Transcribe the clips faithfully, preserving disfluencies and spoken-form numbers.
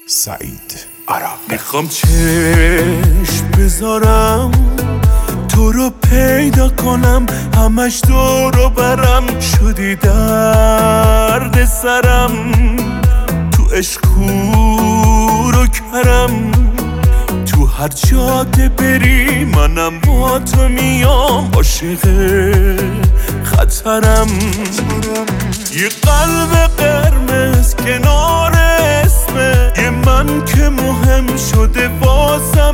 سعید عرب. میخوام چشم بذارم تو رو پیدا کنم، همش دورو برم شدی درد سرم، تو عشق کور و کرم، تو هر جاده بری منم با تو میام، عاشق خطرم. یه قلب قرمز کنار اسمه، یه من که مهم شده واسم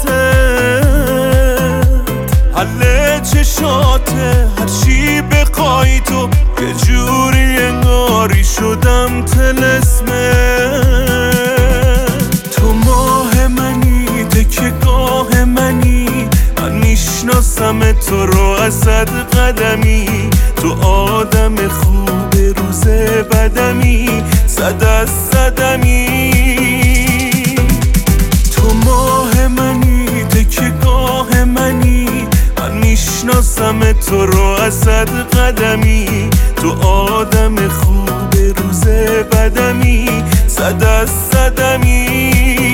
حل چشاته، هر چی بخوای تو یه جوری انگاری شدم طلسمه. تو ماه منی، تکیه‌گاه منی، من میشناسم تو رو از صد قدمی، تو آدم خوب روز بدمی، صد از صدمی. تو ماه منی، تکیه‌گاه منی، من میشناسم تو رو از صد قدمی، تو آدم خوب روز بدمی، صد از صدمی.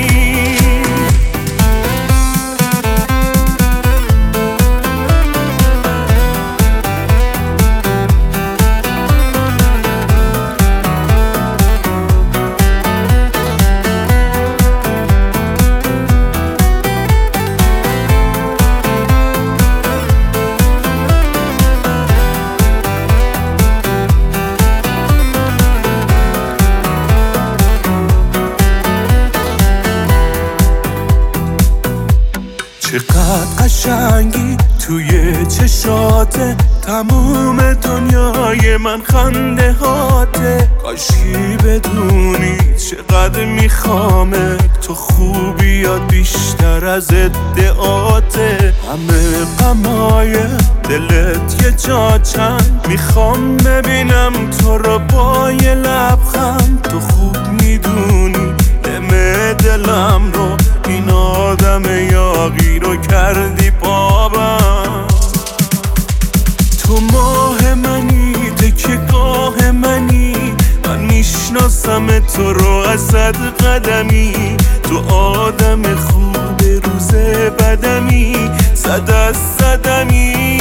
چقدر قشنگی توی چشاته، تموم دنیای من خنده هاته، کاشکی بدونی چقدر میخوامت، تو خوبیات بیشتر از ادعاته. همه غمای دلت یه جا چند، میخوام ببینم تو رو با یه لبخند، تو خوب میدونی دم دلم رو، این آدم یاغی رو کردی بابم. تو ماه منی، تکیه‌گاه منی، من میشناسم تو رو از صد قدمی، تو آدم خوب روز بدمی، صد از صدمی.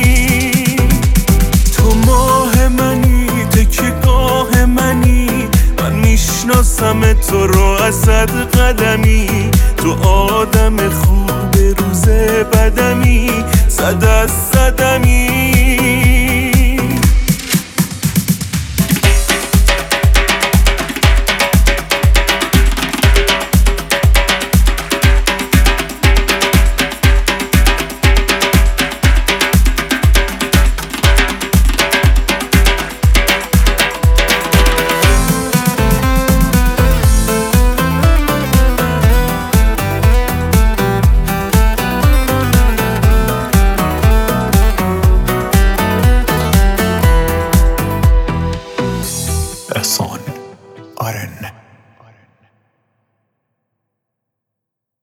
تو ماه منی، تکیه‌گاه منی، من میشناسم تو رو از صد قدمی، تو آدم خوب روز بدمی، صد از صدمی.